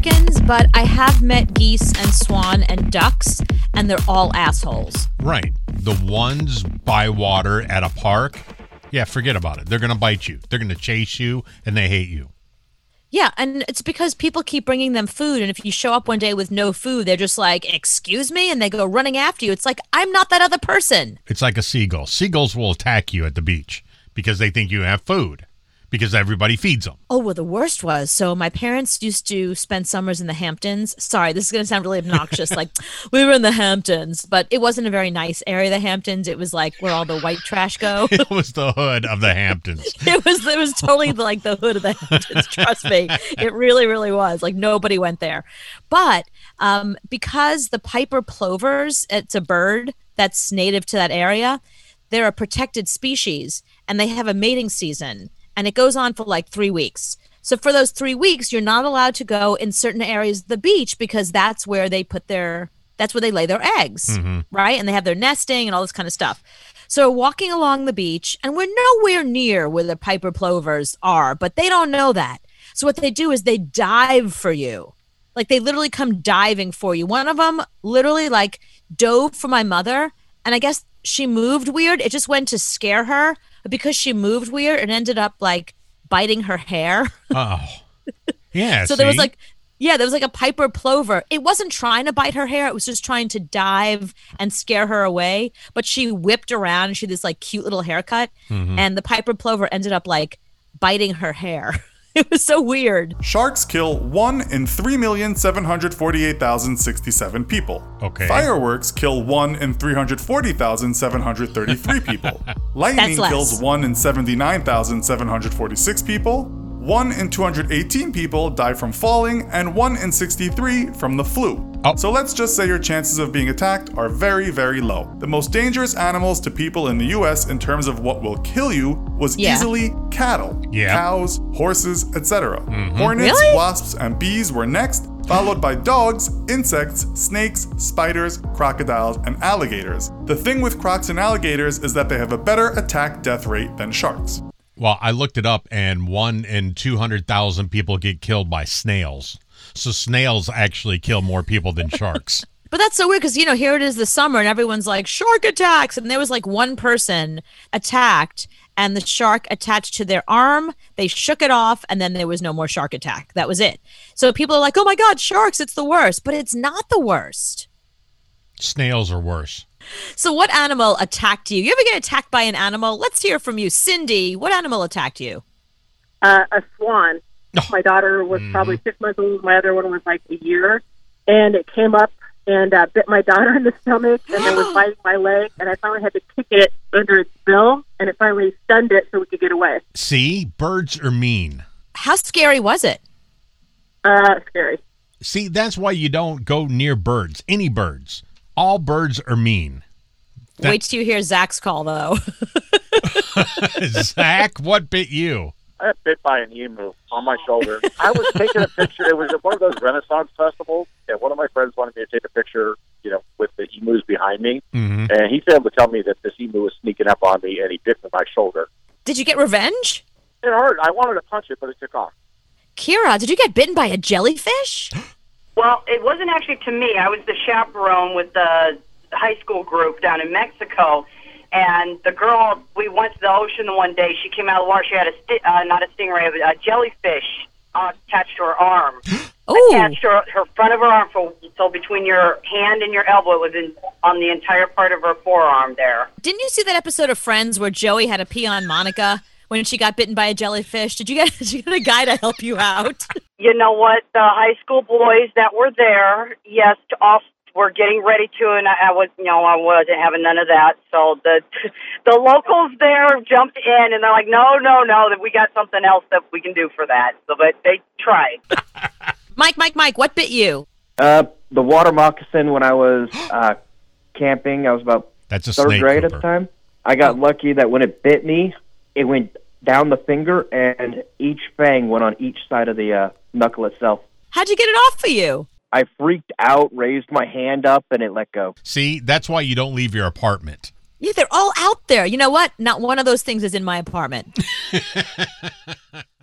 chickens, but I have met geese and swan and ducks, and they're all assholes. Right. The ones by water at a park, yeah, forget about it. They're going to bite you. They're going to chase you, and they hate you. Yeah, and it's because people keep bringing them food, and if you show up one day with no food, they're just like, excuse me, and they go running after you. It's like, I'm not that other person. It's like a seagull. Seagulls will attack you at the beach because they think you have food, because everybody feeds them. Oh, well, the worst was, so my parents used to spend summers in the Hamptons. Sorry, this is going to sound really obnoxious. Like, we were in the Hamptons, but it wasn't a very nice area, the Hamptons. It was like where all the white trash go. It was the hood of the Hamptons. It was totally like the hood of the Hamptons. Trust me. It really, really was. Like, nobody went there. But because the Piper plovers, it's a bird that's native to that area, they're a protected species, and they have a mating season. And it goes on for like 3 weeks. So for those 3 weeks, you're not allowed to go in certain areas of the beach because that's where they lay their eggs, right? And they have their nesting and all this kind of stuff. So we're walking along the beach, and we're nowhere near where the Piper plovers are, but they don't know that. So what they do is they dive for you. Like, they literally come diving for you. One of them literally like dove for my mother, and I guess she moved weird. It just went to scare her. But because she moved weird, it ended up like biting her hair. Oh, yeah. So there was like a Piper plover. It wasn't trying to bite her hair. It was just trying to dive and scare her away. But she whipped around. She had this like cute little haircut. And the Piper plover ended up like biting her hair. It was so weird. Sharks kill 1 in 3,748,067 people. Okay. Fireworks kill 1 in 340,733 people. Lightning kills 1 in 79,746 people. 1 in 218 people die from falling, and 1 in 63 from the flu. So let's just say your chances of being attacked are very, very low. The most dangerous animals to people in the US in terms of what will kill you was easily cattle, cows, horses, etc. Hornets, wasps, and bees were next, followed by dogs, insects, snakes, spiders, crocodiles, and alligators. The thing with crocs and alligators is that they have a better attack-death rate than sharks. Well, I looked it up, and 1 in 200,000 people get killed by snails. So snails actually kill more people than sharks. But that's so weird because, here it is this summer and everyone's like, shark attacks. And there was like one person attacked and the shark attached to their arm. They shook it off and then there was no more shark attack. That was it. So people are like, oh my God, sharks, it's the worst. But it's not the worst. Snails are worse. So what animal attacked you? You ever get attacked by an animal? Let's hear from you. Cindy, what animal attacked you? A swan. My daughter was probably 6 months old. My other one was like a year. And it came up and bit my daughter in the stomach and then was biting my leg. And I finally had to kick it under its bill. And it finally stunned it so we could get away. See? Birds are mean. How scary was it? Scary. See, that's why you don't go near birds. Any birds. All birds are mean. Wait till you hear Zach's call, though. Zach, what bit you? I got bit by an emu on my shoulder. I was taking a picture. It was at one of those Renaissance festivals, and one of my friends wanted me to take a picture, with the emus behind me. And he failed to tell me that this emu was sneaking up on me, and he bit my shoulder. Did you get revenge? It hurt. I wanted to punch it, but it took off. Kira, did you get bitten by a jellyfish? Well, it wasn't actually to me. I was the chaperone with the high school group down in Mexico. And the girl, we went to the ocean the one day. She came out of the water. She had not a stingray, but a jellyfish attached to her arm. Attached to her front of her arm. So between your hand and your elbow, it was on the entire part of her forearm there. Didn't you see that episode of Friends where Joey had to pee on Monica when she got bitten by a jellyfish? Did you get a guy to help you out? You know what? The high school boys that were there, yes, were getting ready to, and I wasn't having none of that. So the locals there jumped in, and they're like, no, that we got something else that we can do for that. So, but they tried. Mike, what bit you? The water moccasin when I was camping. I was about That's a 3rd grade Cooper. at the time. I got lucky that when it bit me, it went down the finger, and each fang went on each side of the knuckle itself. How'd you get it off for you? I freaked out, raised my hand up, and it let go. See, that's why you don't leave your apartment. Yeah, they're all out there. You know what? Not one of those things is in my apartment.